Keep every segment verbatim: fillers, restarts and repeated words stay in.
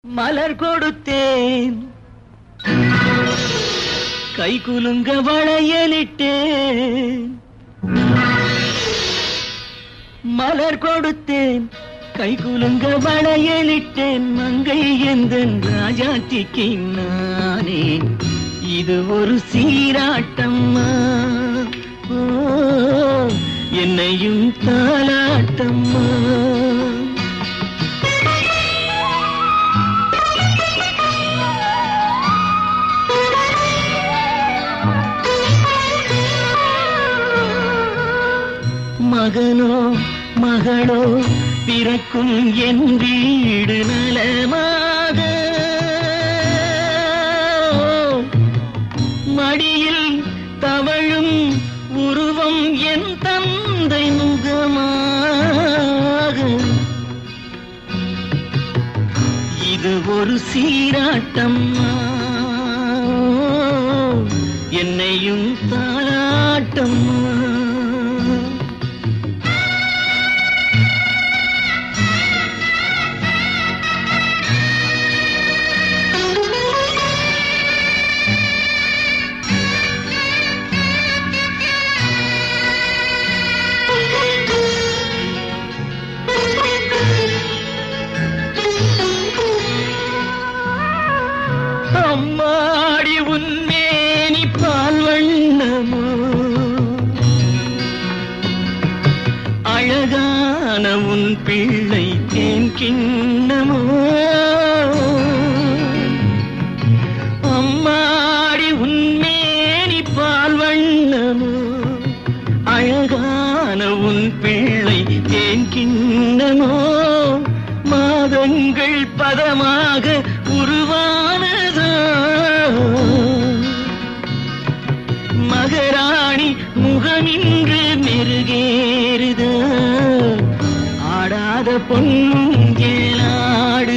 மலர் கொடுத்தேன், கை குலுங்க வளையலிட்டேன். மலர் கொடுத்தேன், கை குலுங்க வளையலிட்டேன். மங்கை எந்தன் ராஜாத்திக்கு நானே, இது ஒரு சீராட்டம்மா. ஓ, என்னையும் தாலாட்டம்மா. மகனோ மகளோ பிறக்கும் என் வீடு நலமாக, மடியில் தவழும் உருவம் என் தந்தை முகமாக. இது ஒரு சீராட்டம்மா, என்னையும் தாலாட்டம்மா. அம்மாடி உன்மேனி பால் வண்ணமோ, அழகான உன் பிள்ளை தேன் கிண்ணமோ. அம்மாடி உன்மேனி பால் வண்ணமோ, அழகான உன் பிள்ளை தேன் கிண்ணமோ. மாதங்கள் பதமாக உருவானதோ, மகராணி முகமின்று மெருகேறுதோ. ஆடாத பொன்னுங்கேளாடு,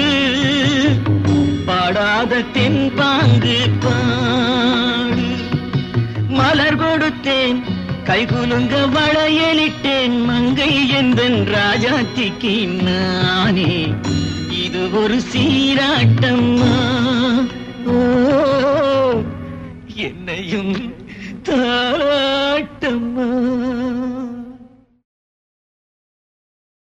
பாடாத தென்பாங்கு பாடு. மலர் கொடுத்தேன், கைகுலுங்க வளையலிட்டேன். மங்கை எந்தன் ராஜாத்திக்கு நானே, இது ஒரு சீராட்டம்மா. ஓ, என்னையும்